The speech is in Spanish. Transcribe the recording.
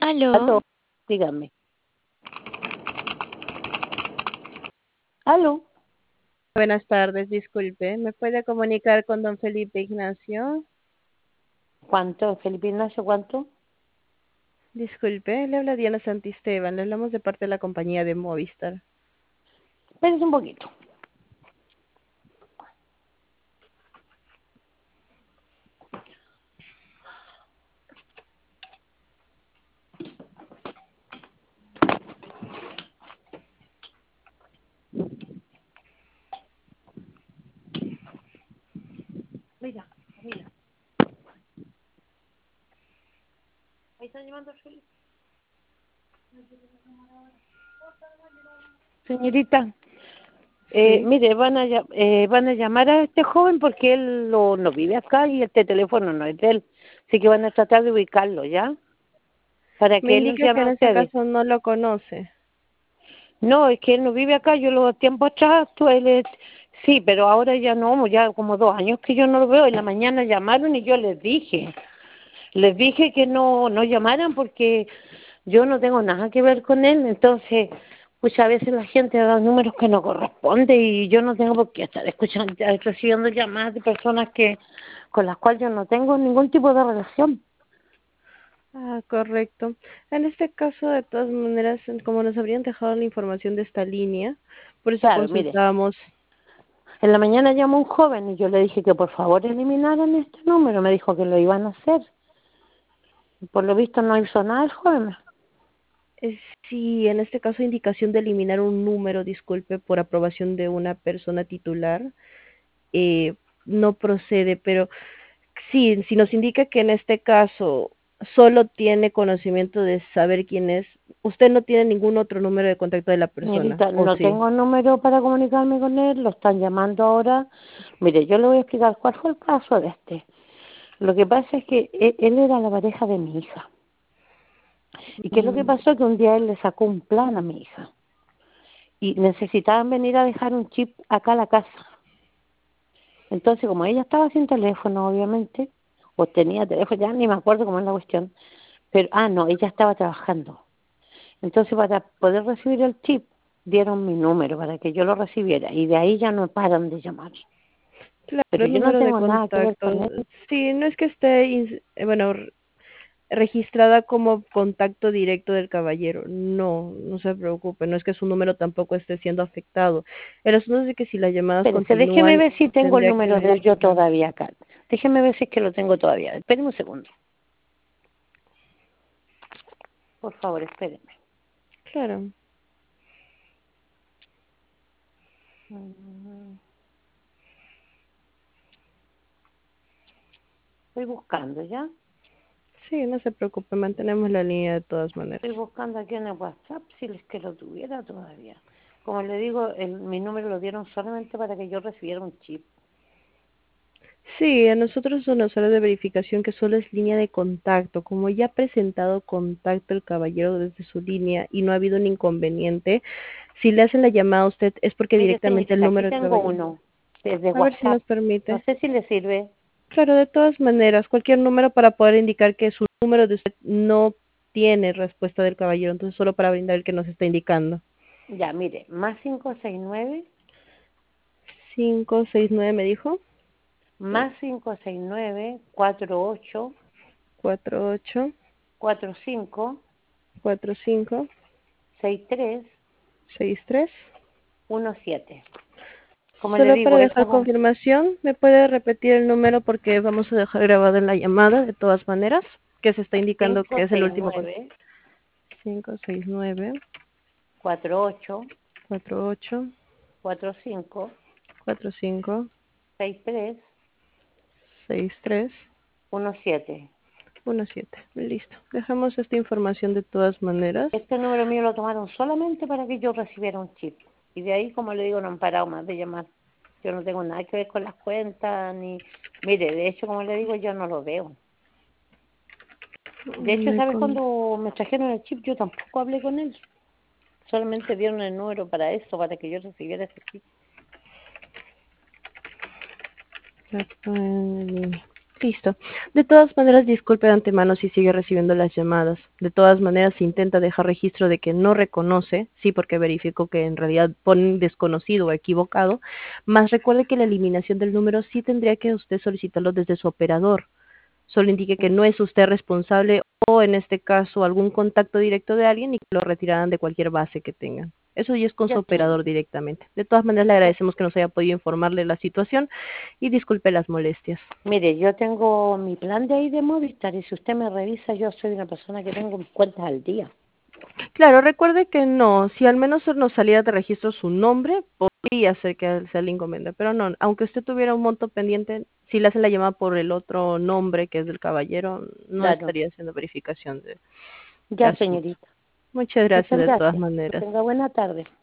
Aló, Aló, dígame. Aló, Buenas tardes, disculpe. ¿Me puede comunicar con don Felipe Ignacio? ¿cuánto? Felipe Ignacio, ¿cuánto? Disculpe, le habla Diana Santisteban. Le hablamos de parte de la compañía de Movistar. Espérese un poquito. Mira, mira. Ahí están llamando a Felipe. Señorita, Sí. mire, van a llamar a este joven porque él no vive acá y este teléfono no es de él. Así que van a tratar de ubicarlo, ¿ya? Para Me que él los indica que llame en a este ustedes. caso no lo conoce. No, es que él no vive acá, yo lo tiempo atrás, sí, pero ahora ya no, ya como 2 años que yo no lo veo. En la mañana llamaron y yo les dije que no llamaran porque yo no tengo nada que ver con él. Entonces, pues a veces la gente da números que no corresponde y yo no tengo por qué estar escuchando, recibiendo llamadas de personas con las cuales yo no tengo ningún tipo de relación. Ah, correcto. En este caso, de todas maneras, como nos habrían dejado la información de esta línea, por eso Claro, mire, consultábamos. en la mañana llamó un joven y yo le dije que por favor eliminaran este número. Me dijo que lo iban a hacer. Por lo visto no hizo nada el joven. Sí, en este caso, indicación de eliminar un número, disculpe, por aprobación de una persona titular, eh, no procede, pero sí, si nos indica que en este caso solo tiene conocimiento de saber quién es, usted no tiene ningún otro número de contacto de la persona, Señorita, ¿o no sí? tengo número para comunicarme con él, lo están llamando ahora. Mire, yo le voy a explicar cuál fue el caso de este. Lo que pasa es que él era la pareja de mi hija. ¿Y qué es lo que Mm, pasó? Que un día él le sacó un plan a mi hija. Y necesitaban venir a dejar un chip acá a la casa. Entonces, como ella estaba sin teléfono, obviamente, o tenía teléfono, ya ni me acuerdo cómo es la cuestión, pero, no, ella estaba trabajando. Entonces, para poder recibir el chip, dieron mi número para que yo lo recibiera y de ahí ya no paran de llamar. claro, Pero el yo no número de tengo nada que ver con contacto. él. Sí, no es que esté, registrada como contacto directo del caballero. No, no se preocupe, no es que su número tampoco esté siendo afectado. El asunto es de que si las llamadas Espérense, déjeme continúan, ver si tengo el tendría que número de él yo verificar. todavía acá. Déjeme ver si es que lo tengo todavía. Espérenme un segundo. Por favor, espérenme. Claro. Mm, Estoy buscando, ¿ya? Sí, no se preocupe, mantenemos la línea de todas maneras. Estoy buscando aquí en el WhatsApp si es que lo tuviera todavía. Como le digo, mi número lo dieron solamente para que yo recibiera un chip. Sí, a nosotros nos sale de verificación que solo es línea de contacto. Como ya ha presentado contacto el caballero desde su línea y no ha habido un inconveniente, si le hacen la llamada a usted es porque Mire, directamente el señorita, aquí número del tengo caballero. uno desde A ver si WhatsApp. nos No permite. sé si le sirve. Claro, de todas maneras, cualquier número para poder indicar que su número de usted no tiene respuesta del caballero, entonces solo para brindar el que nos está indicando. Ya, mire, más 569, 569 me dijo. más 569, 48, 48 45, 45 63, 63. 17. Como le Solo digo, para ese dejar es un... confirmación, ¿me puede repetir el número porque vamos a dejar grabado en la llamada de todas maneras? Que se está indicando que es el último con 569, 569 48, 48 45, 45 63, 63 17. 17. Listo. Dejamos esta información de todas maneras. Este número mío lo tomaron solamente para que yo recibiera un chip. Y de ahí, como le digo, no han parado más de llamar. Yo no tengo nada que ver con las cuentas, ni... Mire, de hecho, como le digo, yo no lo veo. De hecho, Me ¿sabes con- cuando me trajeron el chip? Yo tampoco hablé con él. Solamente dieron el número para eso, para que yo recibiera ese chip. Listo. De todas maneras, disculpe de antemano si sigue recibiendo las llamadas. De todas maneras, si intenta dejar registro de que no reconoce, sí, porque verificó que en realidad pone desconocido o equivocado, más recuerde que la eliminación del número sí tendría que usted solicitarlo desde su operador. Solo indique que no es usted responsable o en este caso algún contacto directo de alguien y que lo retirarán de cualquier base que tengan. Eso ya es con su Ya, operador señorita. directamente. De todas maneras, le Ya. agradecemos que nos haya podido informarle la situación y disculpe las molestias. Mire, yo tengo mi plan de ahí de Movistar y si usted me revisa, yo soy una persona que tengo mis cuentas al día. Claro, recuerde que no, si al menos nos saliera de registro su nombre, podría ser que sea el inconveniente, pero no, aunque usted tuviera un monto pendiente, si le hace la llamada por el otro nombre que es del caballero, no Claro. estaría haciendo verificación de Ya, asuntos. señorita. Muchas gracias Muchas de todas gracias. Que maneras. tenga buena tarde.